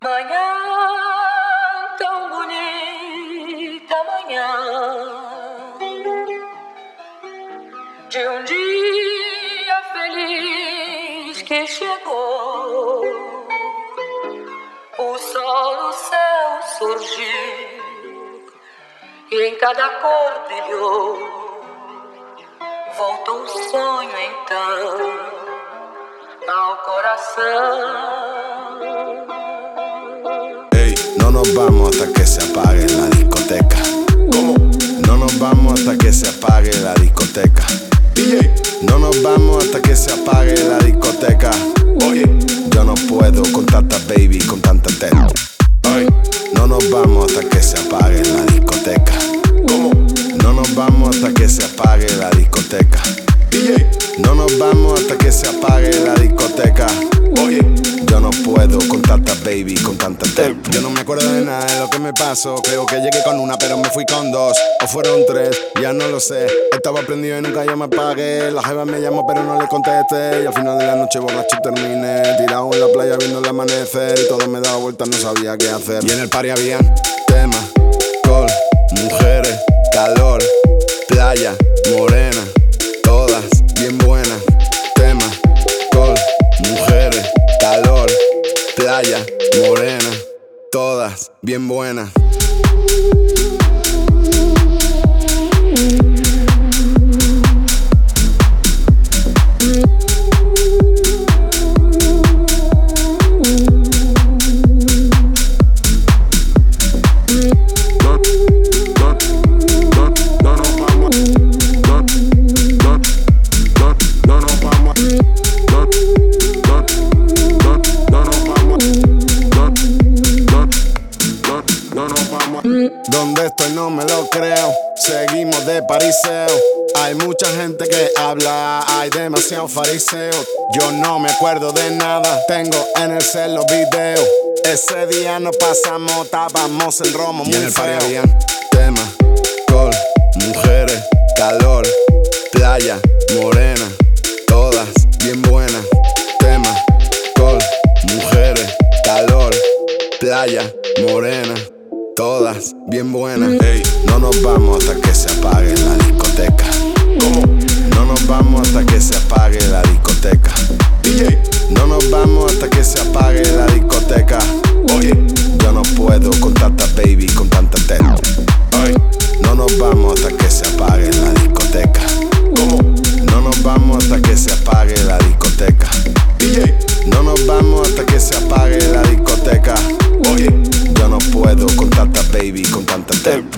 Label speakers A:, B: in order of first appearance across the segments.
A: Manhã, tão bonita manhã, de um dia feliz que chegou. O sol no céu surgiu e em cada cor brilhou. Voltou o sonho então ao coração.
B: No nos vamos hasta que se apague la discoteca. ¿Cómo? No nos vamos hasta que se apague la discoteca. DJ. No nos vamos hasta que se apague la discoteca. Oye, yo no puedo con tanta baby, con tanta teta. Ay. No nos vamos hasta que se apague la discoteca. ¿Cómo? No nos vamos hasta que se apague la discoteca. DJ. No nos vamos hasta que se apague la discoteca. Oye, yo no puedo con tanta baby, con tanta teta. Yo no me acuerdo de nada de lo que me pasó. Creo que llegué con una, pero me fui con dos. O fueron tres, ya no lo sé. Estaba prendido y nunca yo me apagué. La jeva me llamó, pero no le contesté. Y al final de la noche borracho terminé, tirado en la playa viendo el amanecer. Y todo me daba vueltas, no sabía qué hacer. Y en el party había temas, alcohol, mujeres, calor, playa, morena, todas bien buenas. Temas, alcohol, mujeres, calor, playa, morena, todas bien buenas. Donde estoy no me lo creo, seguimos de pariseo. Hay mucha gente que habla, hay demasiado fariseo. Yo no me acuerdo de nada, tengo en el cel los videos. Ese día nos pasamos, estábamos en romo muy feo. Y en el party había temas, alcohol, mujeres, calor, playa, morena, todas bien buenas. Temas, alcohol, mujeres, calor, playa, morena, todas bien buenas. Ey, no nos vamos hasta que se apague la discoteca. ¿Cómo? No nos vamos hasta que se apague la discoteca. DJ. No nos vamos hasta que se apague la discoteca. Oye, yo no puedo con tanta baby, con tanta teta. Ay. No nos vamos hasta que se apague la discoteca. ¿Cómo? No nos vamos hasta que se apague la discoteca. DJ. No nos vamos hasta que se apague la discoteca. Oye, yo no puedo con tanta baby, con tanta teta.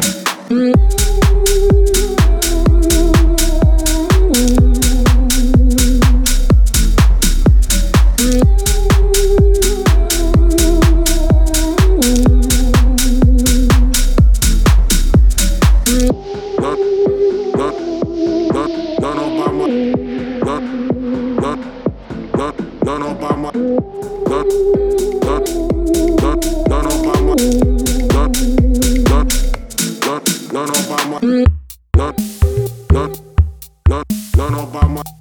B: No nos vamos.